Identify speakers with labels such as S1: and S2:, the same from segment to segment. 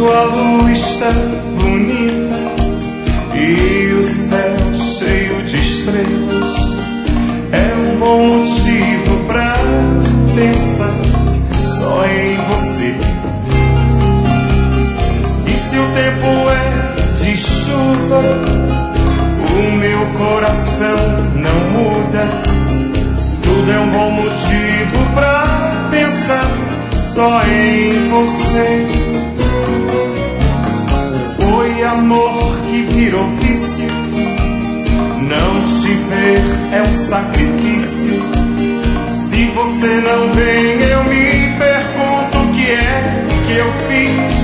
S1: a lua está bonita e o céu cheio de estrelas, é um bom motivo pra pensar só em você. E se o tempo é de chuva, o meu coração não muda. Tudo é um bom motivo pra pensar só em você. Foi amor que virou vício, não te ver é um sacrifício. Se você não vem, eu me pergunto o que é que eu fiz.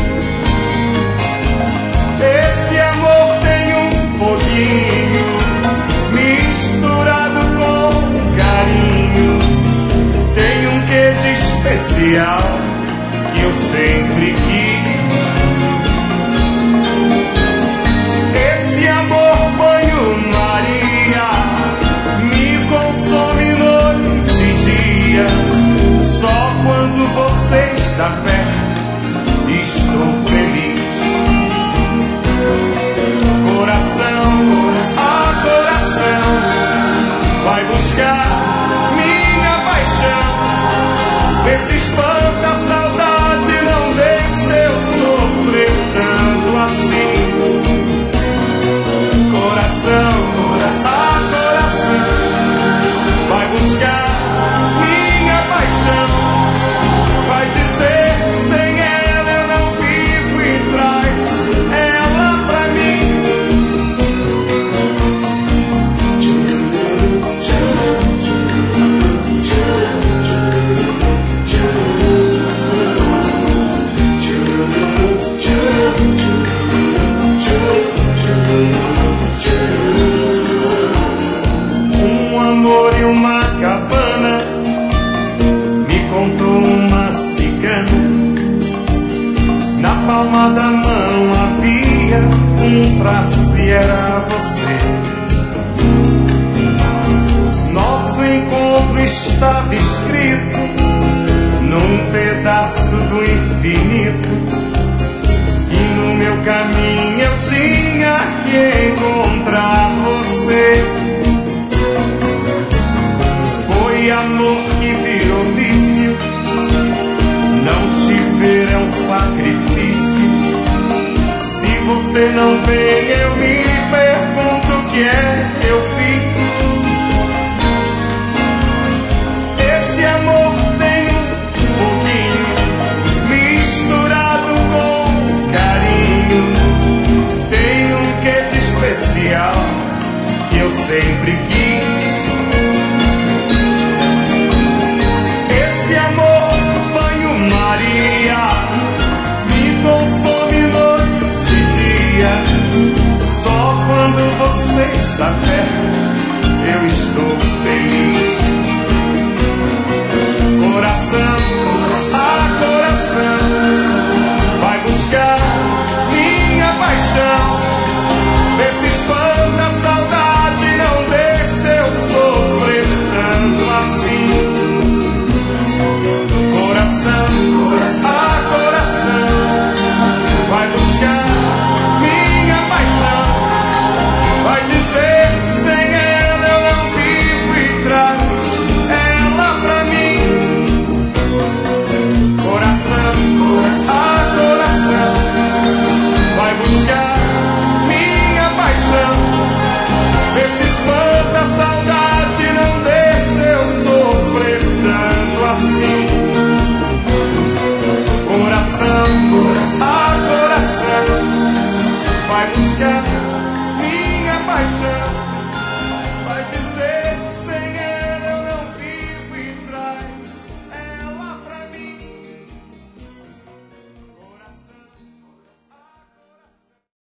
S1: Esse amor tem um foguinho misturado com carinho, tem um quê de especial que eu sempre quis. Esse amor banho-maria me consome noite e dia. Só quando você está perto estou feliz. Coração, ah coração, vai buscar minha paixão. Vê se espanta a saudade, não deixa eu sofrer tanto assim. Coração, ah coração, vai buscar minha paixão. Vai dizer sem ela eu não vivo e traz ela pra mim. Um amor e uma cabana, me contou uma cigana. Na palma da mão havia um traço e era você. Nosso encontro estava escrito num pedaço do infinito, e no meu caminho eu tinha que encontrar você. Foi amor que virou vício, não te ver é um sacrifício. Se você não vem, eu me pergunto o que é que eu fiz. Esse amor tem um pouquinho misturado com carinho, tem um quê de especial que eu sempre quis. Esse amor banho-maria me consome noite e dia. Só quando você está perto eu estou feliz.